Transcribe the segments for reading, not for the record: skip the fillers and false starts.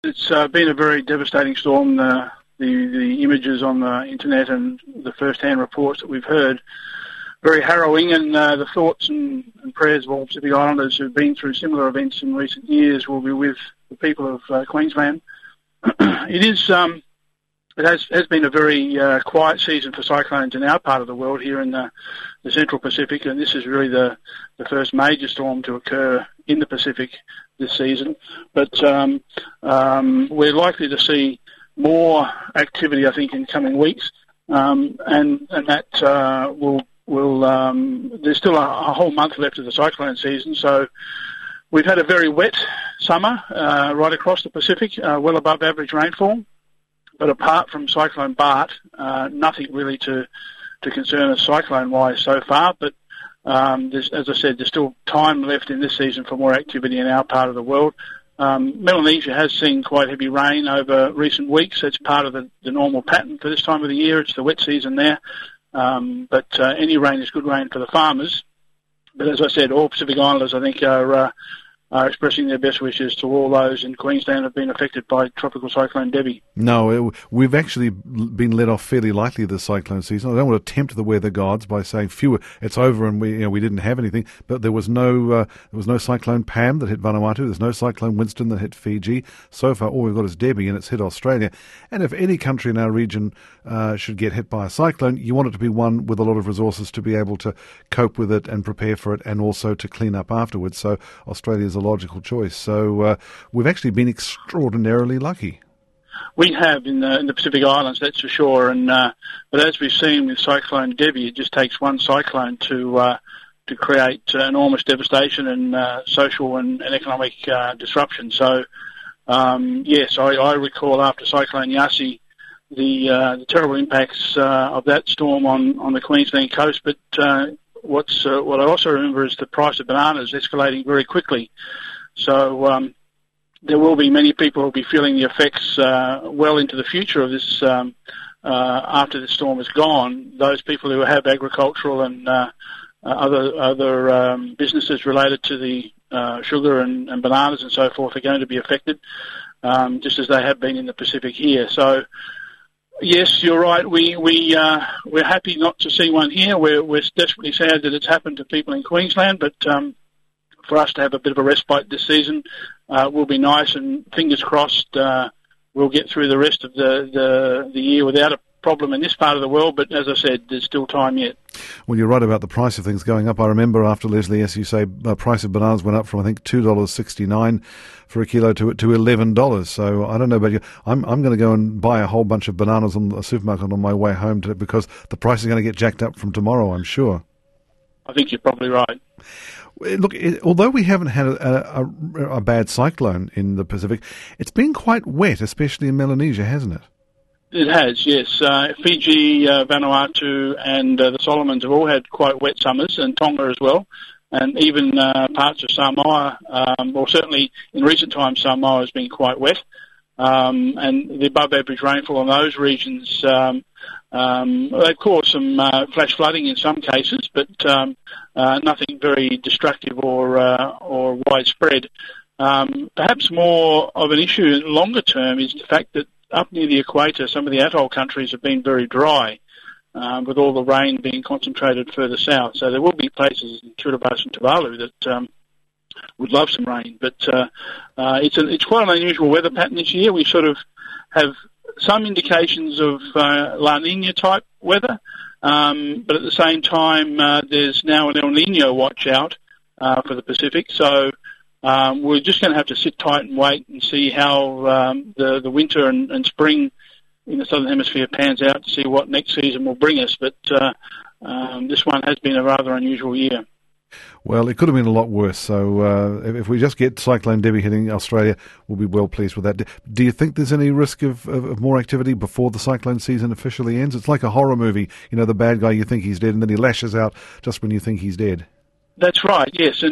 It's been a very devastating storm. The images on the internet and the first-hand reports that we've heard, very harrowing, and the thoughts and prayers of all Pacific Islanders who've been through similar events in recent years will be with the people of Queensland. It has been a very quiet season for cyclones in our part of the world here in the Central Pacific, and this is really the first major storm to occur in the Pacific this season. But we're likely to see more activity, I think, in coming weeks, and that will there's still a whole month left of the cyclone season, so we've had a very wet summer right across the Pacific, well above average rainfall. But apart from Cyclone Bart, nothing really to concern us cyclone-wise so far. But as I said, there's still time left in this season for more activity in our part of the world. Melanesia has seen quite heavy rain over recent weeks. It's part of the normal pattern for this time of the year. It's the wet season there. But any rain is good rain for the farmers. But as I said, all Pacific Islanders, I think, are expressing their best wishes to all those in Queensland who have been affected by Tropical Cyclone Debbie. No, we've actually been let off fairly lightly this cyclone season. I don't want to tempt the weather gods by saying, "Phew, it's over," and we didn't have anything. But there was no Cyclone Pam that hit Vanuatu. There's no Cyclone Winston that hit Fiji. So far, all we've got is Debbie, and it's hit Australia. And if any country in our region should get hit by a cyclone, you want it to be one with a lot of resources to be able to cope with it and prepare for it, and also to clean up afterwards. So Australia is a logical choice. So we've actually been extraordinarily lucky. We have in the Pacific Islands, that's for sure. And but as we've seen with Cyclone Debbie, it just takes one cyclone to create enormous devastation and social and economic disruption. So yes, I recall after Cyclone Yasi the terrible impacts of that storm on the Queensland coast. But what I also remember is the price of bananas escalating very quickly. So there will be many people who will be feeling the effects well into the future of this after the storm is gone. Those people who have agricultural and other businesses related to the sugar and bananas and so forth are going to be affected, just as they have been in the Pacific here. So yes, you're right. We're happy not to see one here. We're desperately sad that it's happened to people in Queensland, but for us to have a bit of a respite this season will be nice, and fingers crossed we'll get through the rest of the year without a problem in this part of the world. But as I said, there's still time yet. Well, you're right about the price of things going up. I remember after Leslie, as you say, the price of bananas went up from, I think, $2.69 for a kilo to $11. So I don't know about you. I'm going to go and buy a whole bunch of bananas on the supermarket on my way home because the price is going to get jacked up from tomorrow, I'm sure. I think you're probably right. Look, although we haven't had a bad cyclone in the Pacific, it's been quite wet, especially in Melanesia, hasn't it? It has, yes. Fiji, Vanuatu and the Solomons have all had quite wet summers, and Tonga as well, and even parts of Samoa, or certainly in recent times Samoa has been quite wet, and the above average rainfall in those regions, they've caused some flash flooding in some cases, but nothing very destructive or widespread. Perhaps more of an issue longer term is the fact that up near the equator, some of the atoll countries have been very dry, with all the rain being concentrated further south. So there will be places in Kiribati and Tuvalu that would love some rain. But it's quite an unusual weather pattern this year. We sort of have some indications of La Nina type weather, but at the same time, there's now an El Nino watch out for the Pacific. So we're just going to have to sit tight and wait and see how the winter and spring in the Southern Hemisphere pans out to see what next season will bring us. But this one has been a rather unusual year. Well, it could have been a lot worse. So if we just get Cyclone Debbie hitting Australia, we'll be well pleased with that. Do you think there's any risk of more activity before the cyclone season officially ends? It's like a horror movie. You know, the bad guy, you think he's dead, and then he lashes out just when you think he's dead. That's right, yes,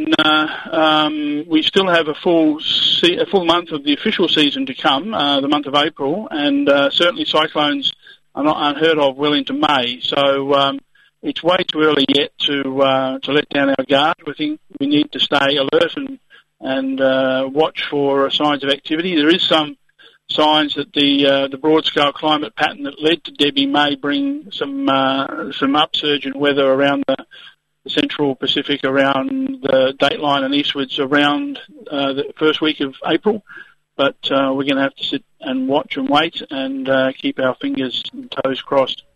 and we still have a full month of the official season to come, the month of April, and certainly cyclones are not unheard of well into May. So it's way too early yet to let down our guard. We think we need to stay alert and watch for signs of activity. There is some signs that the broad-scale climate pattern that led to Debbie may bring some upsurge in weather around the central Pacific, around the Dateline and eastwards around the first week of April. But we're going to have to sit and watch and wait and keep our fingers and toes crossed.